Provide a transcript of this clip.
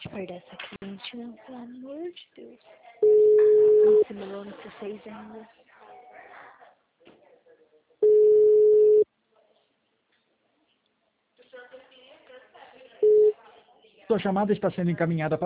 pode perder essa cliente, não, pelo amor de Deus. Não simulou no C6 ainda. Sua chamada está sendo encaminhada para